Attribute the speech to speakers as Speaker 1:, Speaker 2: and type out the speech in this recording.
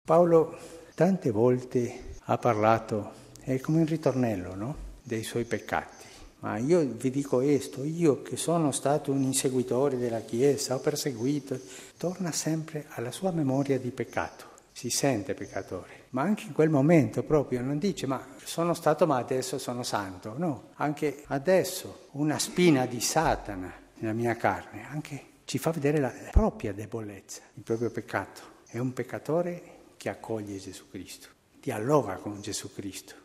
Speaker 1: Paolo tante volte ha parlato, è come un ritornello, no? Dei suoi peccati. Ma io vi dico questo, io che sono stato un inseguitore della Chiesa, ho perseguito, torna sempre alla sua memoria di peccato. Si sente peccatore, ma anche in quel momento proprio non dice ma sono stato ma adesso sono santo. No, anche adesso una spina di Satana nella mia carne, anche ci fa vedere la propria debolezza, il proprio peccato. È un peccatore che accoglie Gesù Cristo, dialoga con Gesù Cristo.